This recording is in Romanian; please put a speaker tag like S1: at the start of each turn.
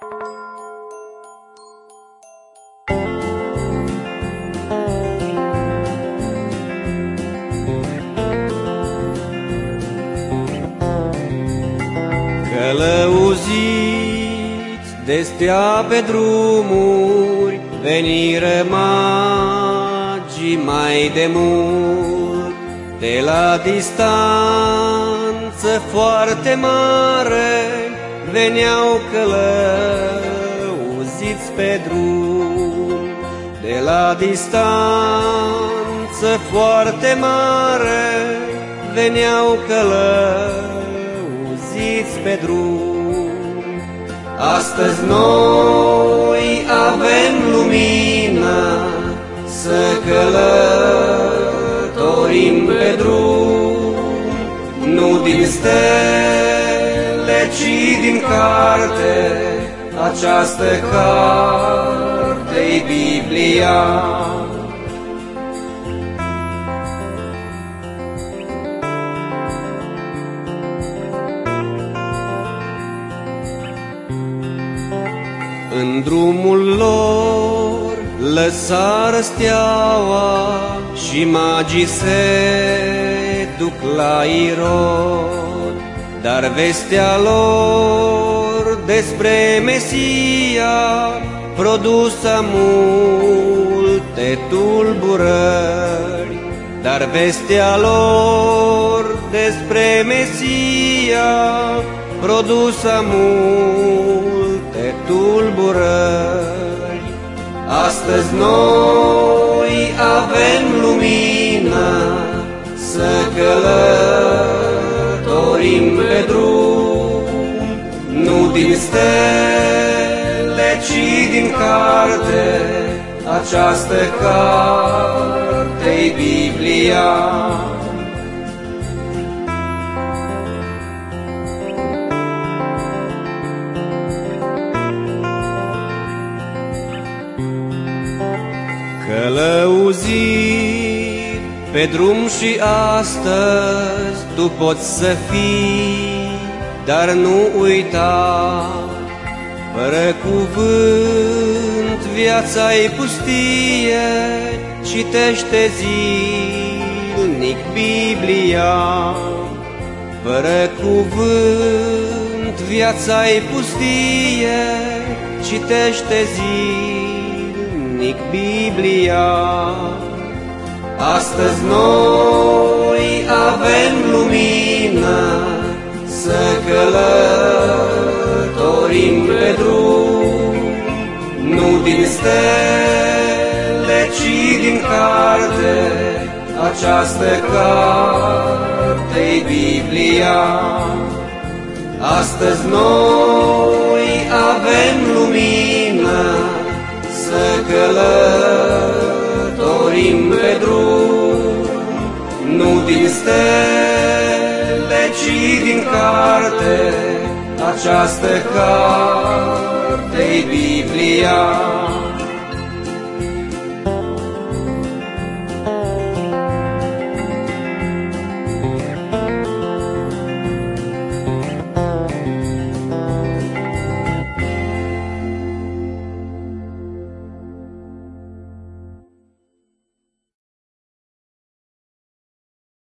S1: Călăuziți de stea pe drumuri, veniră magii mai de mult. De la distanță foarte mare veneau călăuziți pe drum. De la distanță foarte mare veneau călăuziți pe drum. Astăzi noi avem lumina să călătorim pe drum, nu din stele, ci din carte. Această carte-i Biblia. În drumul lor lăsară steaua și magii se duc la Irod, dar vestea lor despre Mesia produsa multe tulburări. Dar vestea lor despre Mesia produsa multe tulburări. Astăzi noi avem lumina să călătorim pe drum, nu din stele, ci din carte. Această carte-i Biblia. Călăuzit pe drum și astăzi tu poți să fii, dar nu uita, fără cuvânt viața-i pustie. Citește zilnic Biblia. Fără cuvânt viața-i pustie. Citește zilnic Biblia. Astăzi noi avem lumina să călătorim pe drum, nu din stele, ci din carte. Această carte-i Biblia. Astăzi noi avem lumina să călătorim pe drum, nu din stele, ci din carte. Această carte-i Biblia.